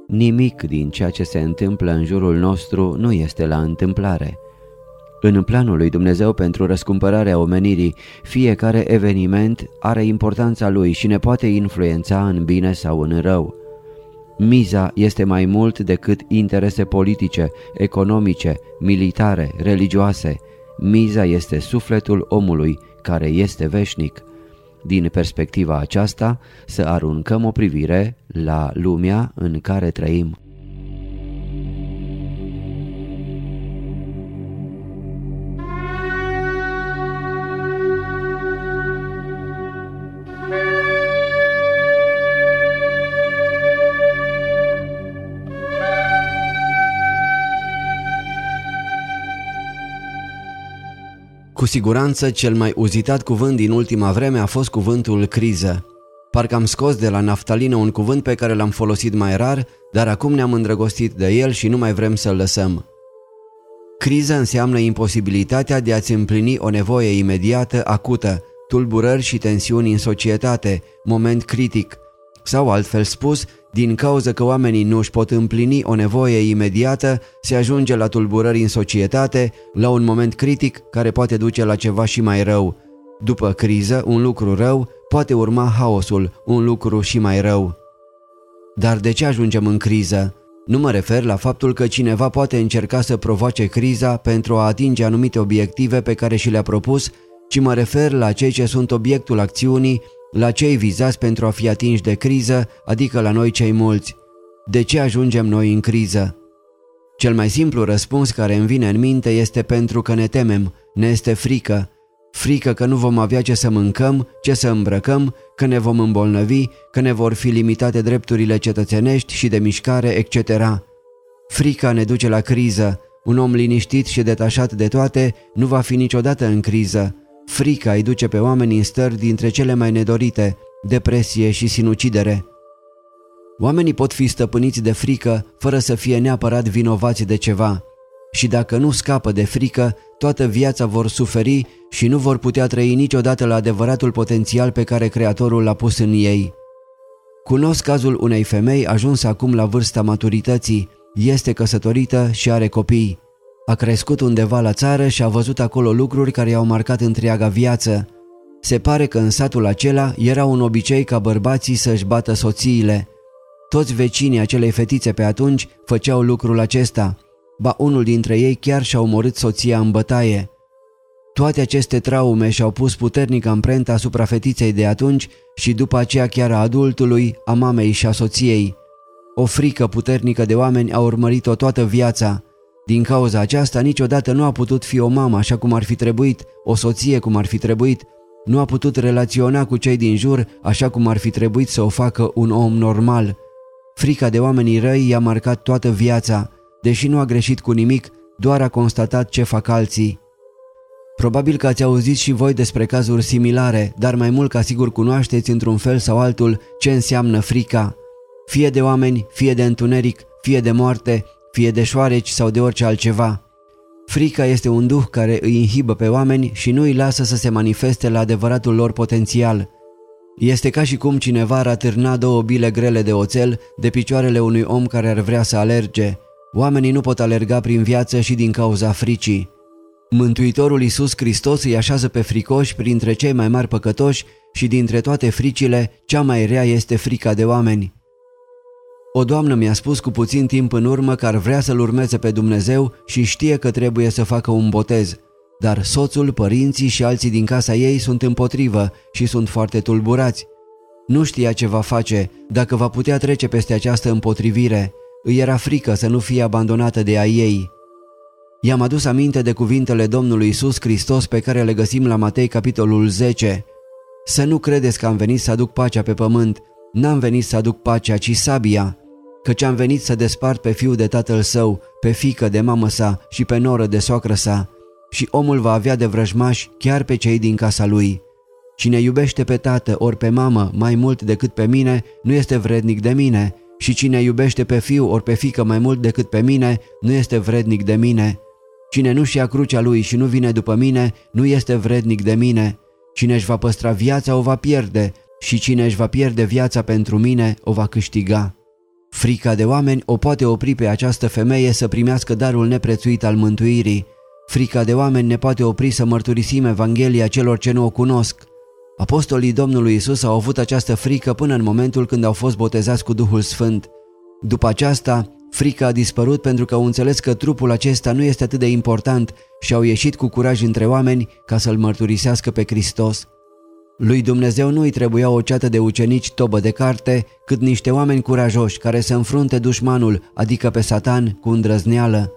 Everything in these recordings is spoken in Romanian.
Nimic din ceea ce se întâmplă în jurul nostru nu este la întâmplare. În planul lui Dumnezeu pentru răscumpărarea omenirii, fiecare eveniment are importanța lui și ne poate influența în bine sau în rău. Miza este mai mult decât interese politice, economice, militare, religioase. Miza este sufletul omului, care este veșnic. Din perspectiva aceasta, să aruncăm o privire la lumea în care trăim. Cu siguranță cel mai uzitat cuvânt din ultima vreme a fost cuvântul criză. Parcă am scos de la naftalină un cuvânt pe care l-am folosit mai rar, dar acum ne-am îndrăgostit de el și nu mai vrem să-l lăsăm. Criză înseamnă imposibilitatea de a-ți împlini o nevoie imediată, acută, tulburări și tensiuni în societate, moment critic. Sau altfel spus, din cauza că oamenii nu își pot împlini o nevoie imediată, se ajunge la tulburări în societate, la un moment critic care poate duce la ceva și mai rău. După criză, un lucru rău, poate urma haosul, un lucru și mai rău. Dar de ce ajungem în criză? Nu mă refer la faptul că cineva poate încerca să provoace criza pentru a atinge anumite obiective pe care și le-a propus, ci mă refer la cei ce sunt obiectul acțiunii, la cei vizați pentru a fi atinși de criză, adică la noi cei mulți. De ce ajungem noi în criză? Cel mai simplu răspuns care îmi vine în minte este pentru că ne temem, ne este frică. Frică că nu vom avea ce să mâncăm, ce să îmbrăcăm, că ne vom îmbolnăvi, că ne vor fi limitate drepturile cetățenești și de mișcare, etc. Frica ne duce la criză. Un om liniștit și detașat de toate nu va fi niciodată în criză. Frica îi duce pe oameni în stări dintre cele mai nedorite, depresie și sinucidere. Oamenii pot fi stăpâniți de frică fără să fie neapărat vinovați de ceva. Și dacă nu scapă de frică, toată viața vor suferi și nu vor putea trăi niciodată la adevăratul potențial pe care Creatorul l-a pus în ei. Cunosc cazul unei femei ajunsă acum la vârsta maturității, este căsătorită și are copii. A crescut undeva la țară și a văzut acolo lucruri care i-au marcat întreaga viață. Se pare că în satul acela era un obicei ca bărbații să-și bată soțiile. Toți vecinii acelei fetițe pe atunci făceau lucrul acesta, ba unul dintre ei chiar și-a omorât soția în bătaie. Toate aceste traume și-au pus puternic amprenta asupra fetiței de atunci și după aceea chiar a adultului, a mamei și a soției. O frică puternică de oameni a urmărit-o toată viața. Din cauza aceasta niciodată nu a putut fi o mamă așa cum ar fi trebuit, o soție cum ar fi trebuit, nu a putut relaționa cu cei din jur așa cum ar fi trebuit să o facă un om normal. Frica de oamenii răi i-a marcat toată viața, deși nu a greșit cu nimic, doar a constatat ce fac alții. Probabil că ați auzit și voi despre cazuri similare, dar mai mult ca sigur cunoașteți într-un fel sau altul ce înseamnă frica. Fie de oameni, fie de întuneric, fie de moarte, fie de șoareci sau de orice altceva. Frica este un duh care îi inhibă pe oameni și nu îi lasă să se manifeste la adevăratul lor potențial. Este ca și cum cineva ar atârna 2 bile grele de oțel de picioarele unui om care ar vrea să alerge. Oamenii nu pot alerga prin viață și din cauza fricii. Mântuitorul Iisus Hristos îi așează pe fricoși printre cei mai mari păcătoși și dintre toate fricile, cea mai rea este frica de oameni. O doamnă mi-a spus cu puțin timp în urmă că ar vrea să-L urmeze pe Dumnezeu și știe că trebuie să facă un botez, dar soțul, părinții și alții din casa ei sunt împotrivă și sunt foarte tulburați. Nu știa ce va face, dacă va putea trece peste această împotrivire. Îi era frică să nu fie abandonată de a ei. I-am adus aminte de cuvintele Domnului Iisus Hristos pe care le găsim la Matei capitolul 10. Să nu credeți că am venit să aduc pacea pe pământ, n-am venit să aduc pacea, ci sabia. Căci am venit să despart pe fiul de tatăl său, pe fiică de mamă sa și pe noră de soacră sa. Și omul va avea de vrăjmași chiar pe cei din casa lui. Cine iubește pe tată ori pe mamă mai mult decât pe mine, nu este vrednic de mine. Și cine iubește pe fiu ori pe fiică mai mult decât pe mine, nu este vrednic de mine. Cine nu-și ia crucea lui și nu vine după mine, nu este vrednic de mine. Cine își va păstra viața o va pierde și cine își va pierde viața pentru mine o va câștiga. Frica de oameni o poate opri pe această femeie să primească darul neprețuit al mântuirii. Frica de oameni ne poate opri să mărturisim Evanghelia celor ce nu o cunosc. Apostolii Domnului Isus au avut această frică până în momentul când au fost botezați cu Duhul Sfânt. După aceasta, frica a dispărut pentru că au înțeles că trupul acesta nu este atât de important și au ieșit cu curaj între oameni ca să-L mărturisească pe Hristos. Lui Dumnezeu nu îi trebuia o ceată de ucenici tobă de carte, cât niște oameni curajoși care să înfrunte dușmanul, adică pe Satan, cu îndrăzneală.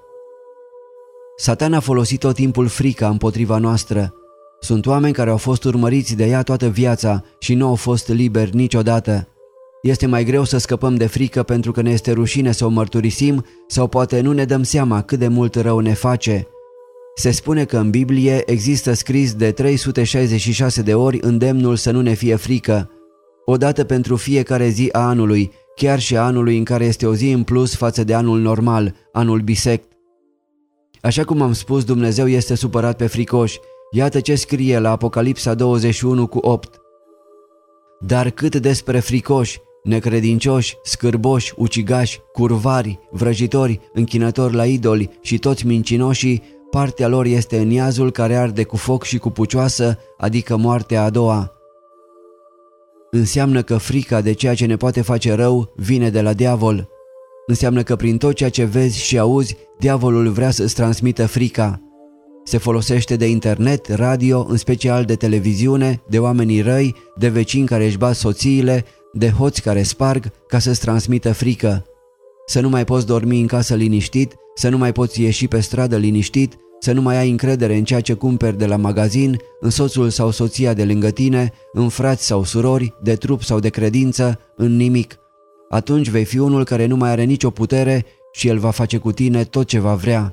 Satan a folosit tot timpul frica împotriva noastră. Sunt oameni care au fost urmăriți de ea toată viața și nu au fost liberi niciodată. Este mai greu să scăpăm de frică pentru că ne este rușine să o mărturisim sau poate nu ne dăm seama cât de mult rău ne face. Se spune că în Biblie există scris de 366 de ori îndemnul să nu ne fie frică, o dată pentru fiecare zi a anului, chiar și a anului în care este o zi în plus față de anul normal, anul bisect. Așa cum am spus, Dumnezeu este supărat pe fricoși. Iată ce scrie la Apocalipsa 21:8. Dar cât despre fricoși, necredincioși, scârboși, ucigași, curvari, vrăjitori, închinători la idoli și toți mincinoșii, partea lor este în iazul care arde cu foc și cu pucioasă, adică moartea a doua. Înseamnă că frica de ceea ce ne poate face rău vine de la diavol. Înseamnă că prin tot ceea ce vezi și auzi, diavolul vrea să-ți transmită frica. Se folosește de internet, radio, în special de televiziune, de oamenii răi, de vecini care își bat soțiile, de hoți care sparg ca să-ți transmită frică. Să nu mai poți dormi în casă liniștit, să nu mai poți ieși pe stradă liniștit, să nu mai ai încredere în ceea ce cumperi de la magazin, în soțul sau soția de lângă tine, în frați sau surori, de trup sau de credință, în nimic. Atunci vei fi unul care nu mai are nicio putere și el va face cu tine tot ce va vrea.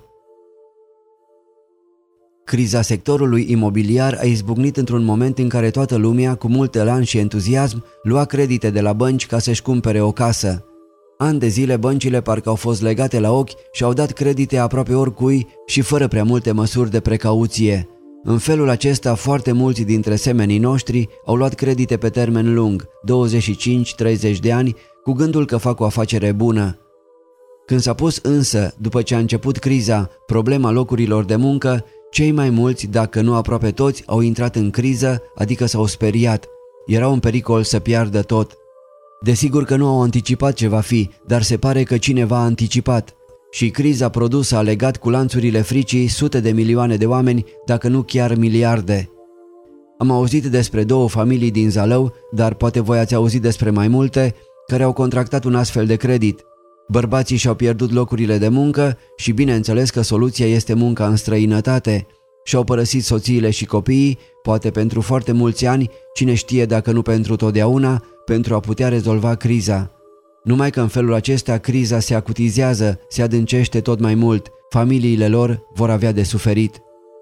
Criza sectorului imobiliar a izbucnit într-un moment în care toată lumea, cu mult elan și entuziasm, lua credite de la bănci ca să-și cumpere o casă. Ani de zile băncile parcă au fost legate la ochi și au dat credite aproape oricui și fără prea multe măsuri de precauție. În felul acesta, foarte mulți dintre semenii noștri au luat credite pe termen lung, 25-30 de ani, cu gândul că fac o afacere bună. Când s-a pus însă, după ce a început criza, problema locurilor de muncă, cei mai mulți, dacă nu aproape toți, au intrat în criză, adică s-au speriat. Erau în pericol să piardă tot. Desigur că nu au anticipat ce va fi, dar se pare că cineva a anticipat. Și criza produsă a legat cu lanțurile fricii sute de milioane de oameni, dacă nu chiar miliarde. Am auzit despre 2 familii din Zalău, dar poate voi ați auzit despre mai multe, care au contractat un astfel de credit. Bărbații și-au pierdut locurile de muncă și bineînțeles că soluția este munca în străinătate. Și-au părăsit soțiile și copiii, poate pentru foarte mulți ani, cine știe dacă nu pentru totdeauna, pentru a putea rezolva criza. Numai că în felul acesta criza se acutizează, se adâncește tot mai mult, familiile lor vor avea de suferit.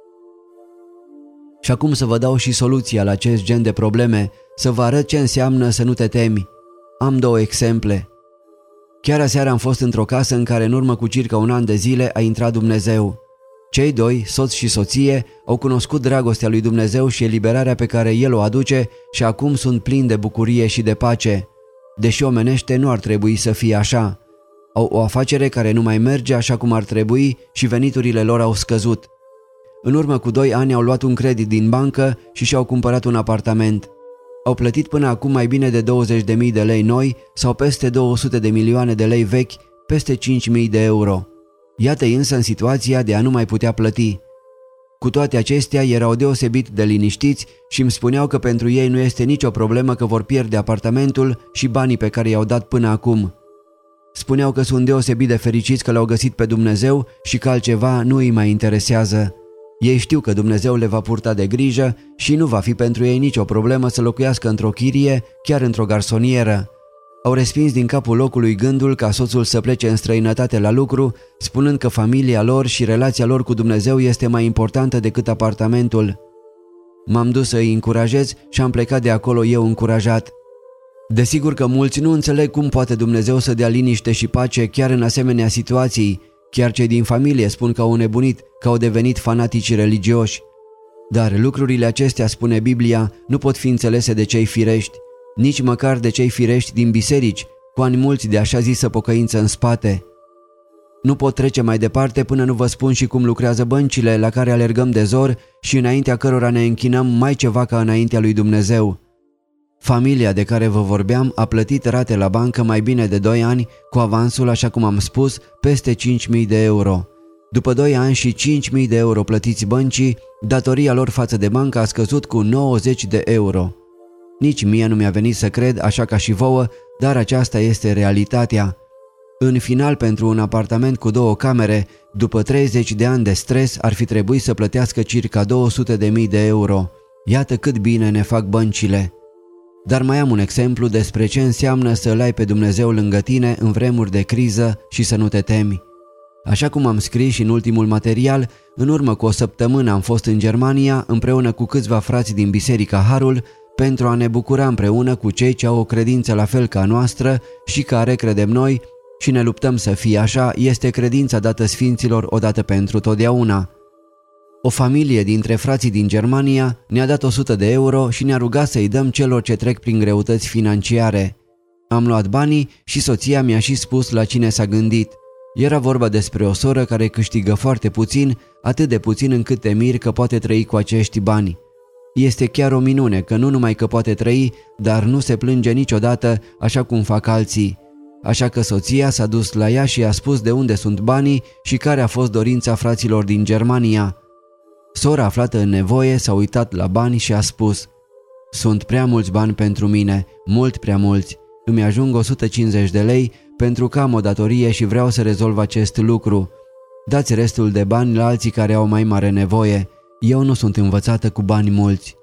Și acum să vă dau și soluția la acest gen de probleme, să vă arăt ce înseamnă să nu te temi. Am 2 exemple. Chiar aseară am fost într-o casă în care în urmă cu circa un an de zile a intrat Dumnezeu. Cei 2, soț și soție, au cunoscut dragostea lui Dumnezeu și eliberarea pe care El o aduce și acum sunt plini de bucurie și de pace. Deși omenește nu ar trebui să fie așa. Au o afacere care nu mai merge așa cum ar trebui și veniturile lor au scăzut. În urmă cu 2 ani au luat un credit din bancă și și-au cumpărat un apartament. Au plătit până acum mai bine de 20.000 de lei noi sau peste 200 de milioane de lei vechi, peste 5.000 de euro. Iată-i însă în situația de a nu mai putea plăti. Cu toate acestea erau deosebit de liniștiți și îmi spuneau că pentru ei nu este nicio problemă că vor pierde apartamentul și banii pe care i-au dat până acum. Spuneau că sunt deosebit de fericiți că l-au găsit pe Dumnezeu și că altceva nu îi mai interesează. Ei știu că Dumnezeu le va purta de grijă și nu va fi pentru ei nicio problemă să locuiască într-o chirie, chiar într-o garsonieră. Au respins din capul locului gândul ca soțul să plece în străinătate la lucru, spunând că familia lor și relația lor cu Dumnezeu este mai importantă decât apartamentul. M-am dus să îi încurajez și am plecat de acolo eu încurajat. Desigur că mulți nu înțeleg cum poate Dumnezeu să dea liniște și pace chiar în asemenea situații. Chiar cei din familie spun că au nebunit, că au devenit fanatici religioși. Dar lucrurile acestea, spune Biblia, nu pot fi înțelese de cei firești, nici măcar de cei firești din biserici, cu ani mulți de așa zisă pocăință în spate. Nu pot trece mai departe până nu vă spun și cum lucrează băncile la care alergăm de zor și înaintea cărora ne închinăm mai ceva ca înaintea lui Dumnezeu. Familia de care vă vorbeam a plătit rate la bancă mai bine de 2 ani, cu avansul, așa cum am spus, peste 5.000 de euro. După 2 ani și 5.000 de euro plătiți băncii, datoria lor față de bancă a scăzut cu 90 de euro. Nici mie nu mi-a venit să cred, așa ca și vouă, dar aceasta este realitatea. În final, pentru un apartament cu 2 camere, după 30 de ani de stres, ar fi trebuit să plătească circa 200.000 de euro. Iată cât bine ne fac băncile. Dar mai am un exemplu despre ce înseamnă să-L ai pe Dumnezeu lângă tine în vremuri de criză și să nu te temi. Așa cum am scris și în ultimul material, în urmă cu o săptămână am fost în Germania împreună cu câțiva frați din Biserica Harul pentru a ne bucura împreună cu cei ce au o credință la fel ca a noastră și care, credem noi, și ne luptăm să fie așa, este credința dată sfinților odată pentru totdeauna. O familie dintre frații din Germania ne-a dat 100 de euro și ne-a rugat să-i dăm celor ce trec prin greutăți financiare. Am luat banii și soția mi-a și spus la cine s-a gândit. Era vorba despre o soră care câștigă foarte puțin, atât de puțin încât te miri că poate trăi cu acești bani. Este chiar o minune că nu numai că poate trăi, dar nu se plânge niciodată așa cum fac alții. Așa că soția s-a dus la ea și a spus de unde sunt banii și care a fost dorința fraților din Germania. Sora, aflată în nevoie, s-a uitat la bani și a spus: "Sunt prea mulți bani pentru mine, mult prea mulți. Îmi ajung 150 de lei pentru că am o datorie și vreau să rezolv acest lucru. Dați restul de bani la alții care au mai mare nevoie. Eu nu sunt învățată cu bani mulți."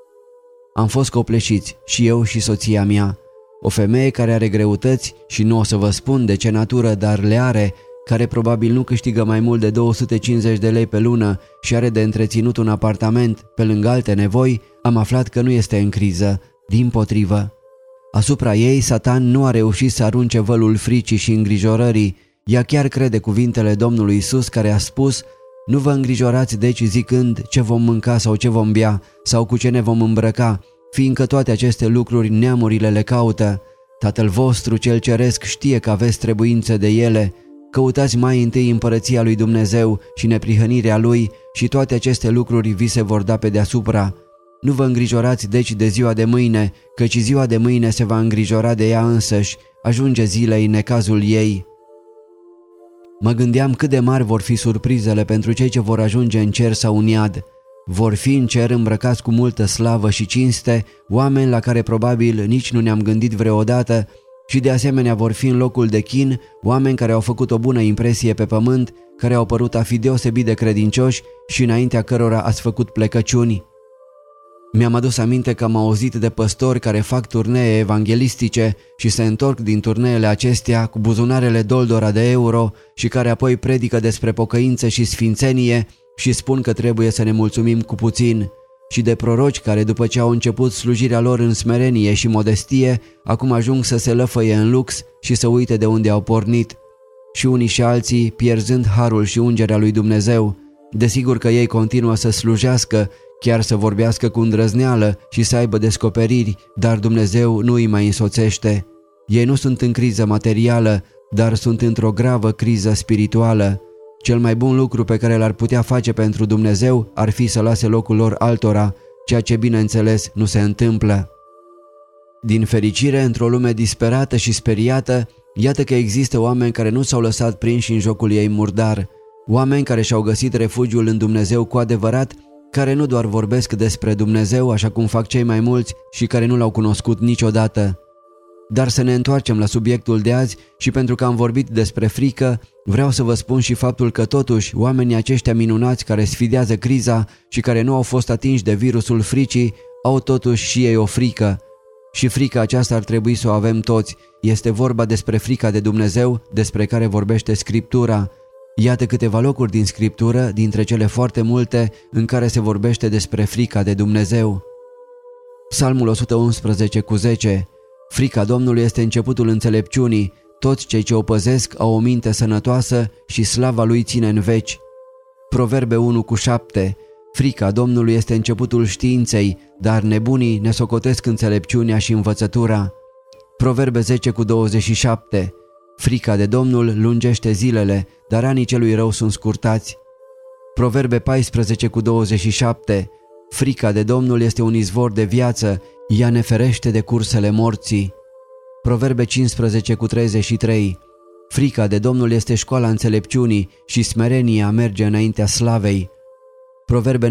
Am fost copleșiți, și eu și soția mea. O femeie care are greutăți și nu o să vă spun de ce natură, dar le are, care probabil nu câștigă mai mult de 250 de lei pe lună și are de întreținut un apartament pe lângă alte nevoi, am aflat că nu este în criză, dimpotrivă. Asupra ei, Satan nu a reușit să arunce vălul fricii și îngrijorării. Ea chiar crede cuvintele Domnului Iisus care a spus: "Nu vă îngrijorați deci zicând ce vom mânca sau ce vom bea sau cu ce ne vom îmbrăca, fiindcă toate aceste lucruri neamurile le caută. Tatăl vostru cel ceresc știe că aveți trebuință de ele. Căutați mai întâi împărăția lui Dumnezeu și neprihănirea lui și toate aceste lucruri vi se vor da pe deasupra. Nu vă îngrijorați deci de ziua de mâine, căci ziua de mâine se va îngrijora de ea însăși, ajunge zilei necazul ei." Mă gândeam cât de mari vor fi surprizele pentru cei ce vor ajunge în cer sau în iad. Vor fi în cer îmbrăcați cu multă slavă și cinste, oameni la care probabil nici nu ne-am gândit vreodată, și de asemenea vor fi în locul de chin oameni care au făcut o bună impresie pe pământ, care au părut a fi deosebit de credincioși și înaintea cărora ați făcut plecăciuni. Mi-am adus aminte că am auzit de păstori care fac turnee evanghelistice și se întorc din turneele acestea cu buzunarele doldora de euro și care apoi predică despre pocăință și sfințenie și spun că trebuie să ne mulțumim cu puțin, și de proroci care după ce au început slujirea lor în smerenie și modestie, acum ajung să se lăfăie în lux și să uite de unde au pornit. Și unii și alții pierzând harul și ungerea lui Dumnezeu. Desigur că ei continuă să slujească, chiar să vorbească cu îndrăzneală și să aibă descoperiri, dar Dumnezeu nu îi mai însoțește. Ei nu sunt în criză materială, dar sunt într-o gravă criză spirituală. Cel mai bun lucru pe care l-ar putea face pentru Dumnezeu ar fi să lase locul lor altora, ceea ce bineînțeles nu se întâmplă. Din fericire, într-o lume disperată și speriată, iată că există oameni care nu s-au lăsat prinși în jocul ei murdar, oameni care și-au găsit refugiul în Dumnezeu cu adevărat, care nu doar vorbesc despre Dumnezeu așa cum fac cei mai mulți și care nu l-au cunoscut niciodată. Dar să ne întoarcem la subiectul de azi și pentru că am vorbit despre frică, vreau să vă spun și faptul că totuși oamenii aceștia minunați care sfidează criza și care nu au fost atinși de virusul fricii, au totuși și ei o frică. Și frica aceasta ar trebui să o avem toți. Este vorba despre frica de Dumnezeu, despre care vorbește Scriptura. Iată câteva locuri din Scriptură, dintre cele foarte multe, în care se vorbește despre frica de Dumnezeu. Psalmul 111:10. Frica Domnului este începutul înțelepciunii, toți cei ce o păzesc au o minte sănătoasă și slava lui ține în veci. Proverbe 1:7. Frica Domnului este începutul științei, dar nebunii ne socotesc înțelepciunea și învățătura. Proverbe 10:27. Frica de Domnul lungește zilele, dar anii celui rău sunt scurtați. Proverbe 14:27. Frica de Domnul este un izvor de viață, ea ne ferește de cursele morții. Proverbe 15:33. Frica de Domnul este școala înțelepciunii și smerenia merge înaintea slavei. Proverbe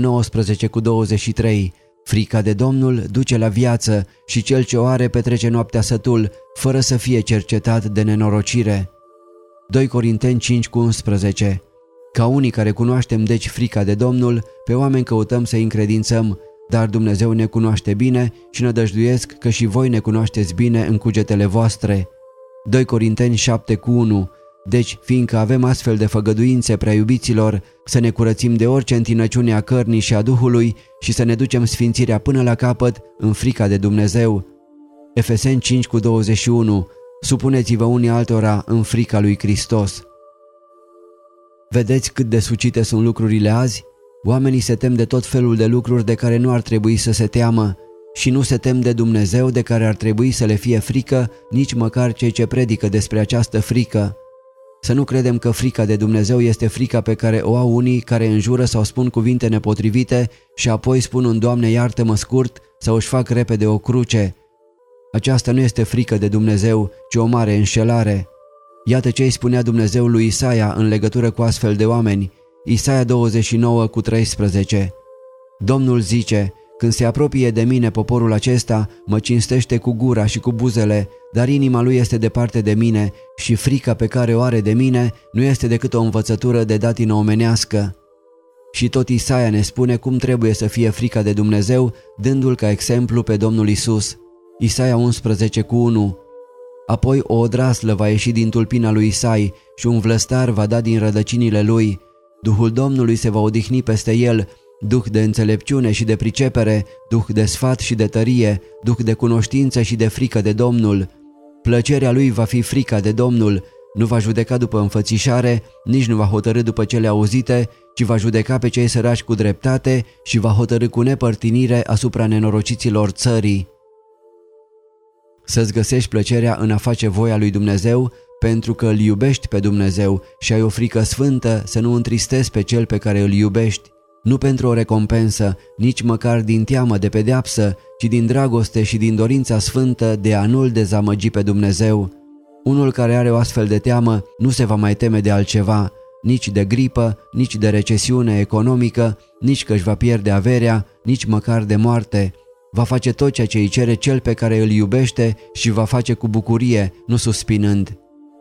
19:23. Frica de Domnul duce la viață și cel ce o are petrece noaptea sătul, fără să fie cercetat de nenorocire. 2 Corinteni 5:11. Ca unii care cunoaștem deci frica de Domnul, pe oameni căutăm să-i încredințăm, dar Dumnezeu ne cunoaște bine și nădăjduiesc că și voi ne cunoașteți bine în cugetele voastre. 2 Corinteni 7:1. Deci, fiindcă avem astfel de făgăduințe, prea iubiților, să ne curățim de orice întinăciune a cărnii și a Duhului și să ne ducem sfințirea până la capăt în frica de Dumnezeu. Efeseni 5:21. Supuneți-vă unii altora în frica lui Hristos. Vedeți cât de sucite sunt lucrurile azi? Oamenii se tem de tot felul de lucruri de care nu ar trebui să se teamă și nu se tem de Dumnezeu de care ar trebui să le fie frică, nici măcar cei ce predică despre această frică. Să nu credem că frica de Dumnezeu este frica pe care o au unii care înjură sau spun cuvinte nepotrivite și apoi spun un Doamne iartă-mă scurt sau își fac repede o cruce. Aceasta nu este frică de Dumnezeu, ci o mare înșelare. Iată ce îi spunea Dumnezeu lui Isaia în legătură cu astfel de oameni. Isaia 29:13. Domnul zice: când se apropie de mine poporul acesta, mă cinstește cu gura și cu buzele, dar inima lui este departe de mine și frica pe care o are de mine nu este decât o învățătură de datină omenească. Și tot Isaia ne spune cum trebuie să fie frica de Dumnezeu, dându-l ca exemplu pe Domnul Isus. Isaia 11:1. Apoi o odraslă va ieși din tulpina lui Isai și un vlăstar va da din rădăcinile lui. Duhul Domnului se va odihni peste el, duh de înțelepciune și de pricepere, duh de sfat și de tărie, duh de cunoștință și de frică de Domnul. Plăcerea lui va fi frica de Domnul, nu va judeca după înfățișare, nici nu va hotărî după cele auzite, ci va judeca pe cei săraci cu dreptate și va hotărî cu nepărtinire asupra nenorociților țării. Să-ți găsești plăcerea în a face voia lui Dumnezeu, pentru că îl iubești pe Dumnezeu și ai o frică sfântă să nu întristezi pe cel pe care îl iubești, nu pentru o recompensă, nici măcar din teamă de pedeapsă, ci din dragoste și din dorința sfântă de a nu-L dezamăgi pe Dumnezeu. Unul care are o astfel de teamă nu se va mai teme de altceva, nici de gripă, nici de recesiune economică, nici că își va pierde averea, nici măcar de moarte. Va face tot ceea ce îi cere cel pe care îl iubește și va face cu bucurie, nu suspinând.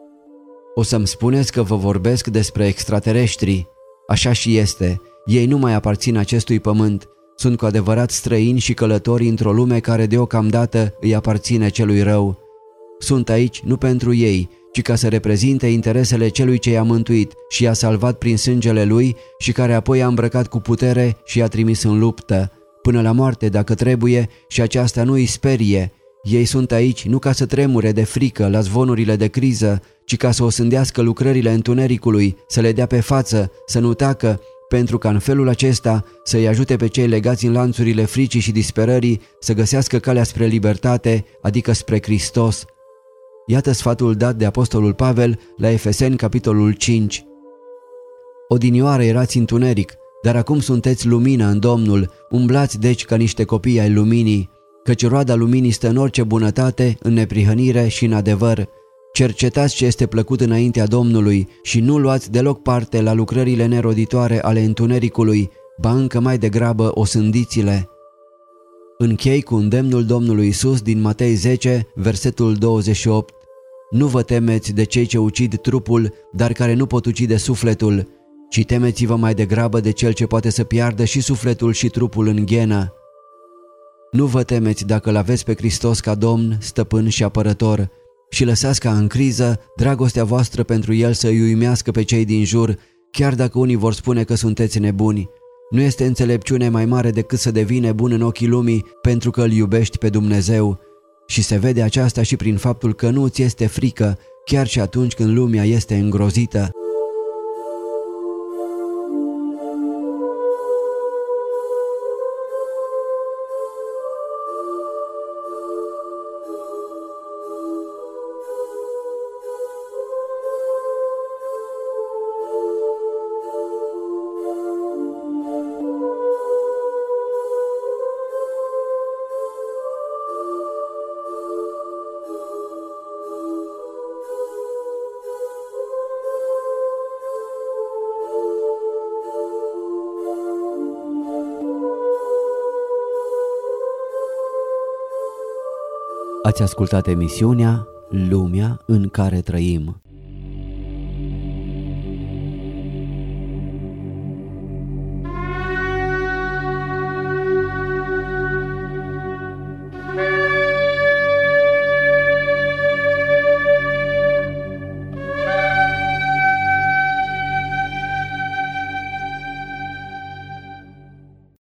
O să-mi spuneți că vă vorbesc despre extraterestri. Așa și este. Ei nu mai aparțin acestui pământ. Sunt cu adevărat străini și călători într-o lume care deocamdată îi aparține celui rău. Sunt aici nu pentru ei, ci ca să reprezinte interesele celui ce i-a mântuit și i-a salvat prin sângele lui și care apoi i-a îmbrăcat cu putere și i-a trimis în luptă, până la moarte dacă trebuie, și aceasta nu îi sperie. Ei sunt aici nu ca să tremure de frică la zvonurile de criză, ci ca să osândească lucrările întunericului, să le dea pe față, să nu tacă, pentru ca în felul acesta să-i ajute pe cei legați în lanțurile fricii și disperării să găsească calea spre libertate, adică spre Hristos. Iată sfatul dat de apostolul Pavel la Efeseni, capitolul 5. Odinioară erați întuneric, dar acum sunteți lumină în Domnul, umblați deci ca niște copii ai luminii, căci roada luminii stă în orice bunătate, în neprihănire și în adevăr. Cercetați ce este plăcut înaintea Domnului și nu luați deloc parte la lucrările neroditoare ale întunericului, ba încă mai degrabă osândiți-le. Închei cu îndemnul Domnului Isus din Matei 10, versetul 28. Nu vă temeți de cei ce ucid trupul, dar care nu pot ucide sufletul, ci temeți-vă mai degrabă de cel ce poate să piardă și sufletul și trupul în ghenă. Nu vă temeți dacă îl aveți pe Hristos ca Domn, Stăpân și Apărător, și lăsați ca în criză dragostea voastră pentru El să îi uimească pe cei din jur, chiar dacă unii vor spune că sunteți nebuni. Nu este înțelepciune mai mare decât să devii nebun în ochii lumii pentru că îl iubești pe Dumnezeu. Și se vede aceasta și prin faptul că nu ți este frică, chiar și atunci când lumea este îngrozită. Ați ascultat emisiunea Lumea în care trăim.